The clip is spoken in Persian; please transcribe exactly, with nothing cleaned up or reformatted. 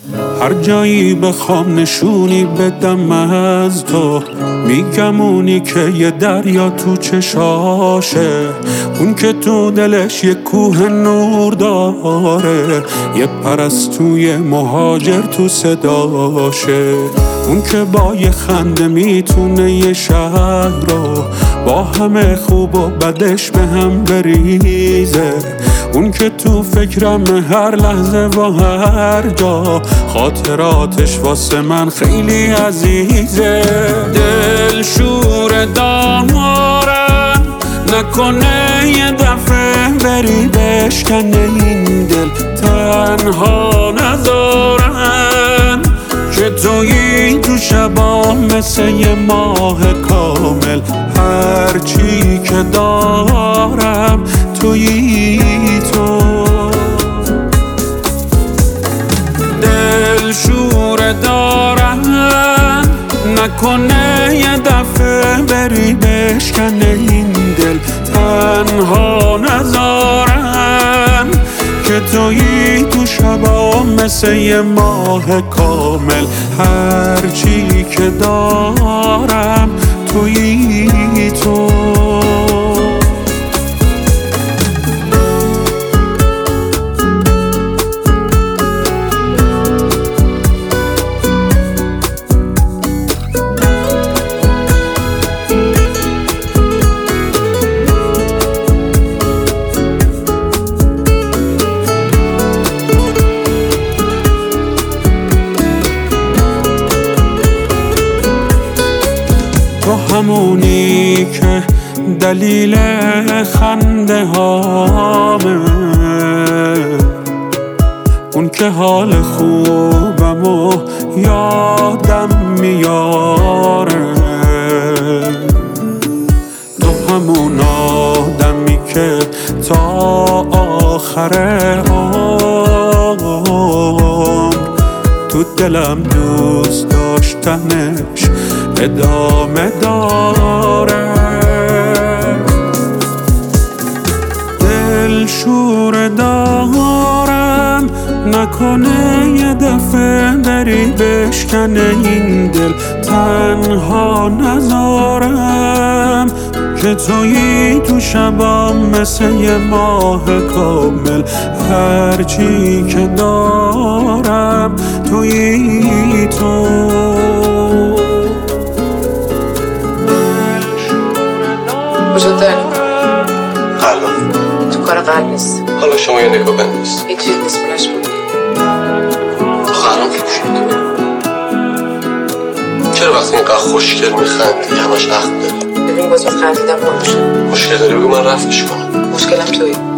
هر جایی بخوام نشونی بدم از تو، میگم اونی که یه دریا تو چشاشه، اون که تو دلش یه کوه نور داره، یه پرستوی مهاجر تو صداشه، اون که با یه خنده میتونه یه شهر رو با همه خوب و بدش به هم بریزه، اون که تو فکرم هر لحظه و هر جا، خاطراتش واسه من خیلی عزیزه. دل شور دارم نکنه یه دفعه بری بشکنه این دل، تنها نذارم که تویی تو شبا مثل یه ماه کامل، هرچی که دارم تویی تو. دل شور دارم نکنه یه دفعه بری بشکنه این دل، تنها نذارم که تویی تو شبا مثل یه ماه کامل، هرچی که دارم تویی تو. تو همونی که دلیل خنده هامه، اون که حال خوبمو یادم میاره، تو همون آدمی که تا آخر عمر تو دلم دوست داشتنش ادامه داره. دل شور دارم نکنه یه دفعه بری بشکنه این دل، تنها نذارم که تویی تو شبا مثل یه ماه کامل، هرچی که دارم تویی تو. وجود داری؟ قلبم تو کار قلب نیست. حالا شما یه نگاه بنداز. هیچ چیز نیست بلش بود. تو خرم فروش میکنی. چرا وقتی اینقدر خوشگل میخندی همش عقل داری؟ ببین باز خندیدم باشه. مشکل داری بگو من رفعش کنم. مشکلم تویی.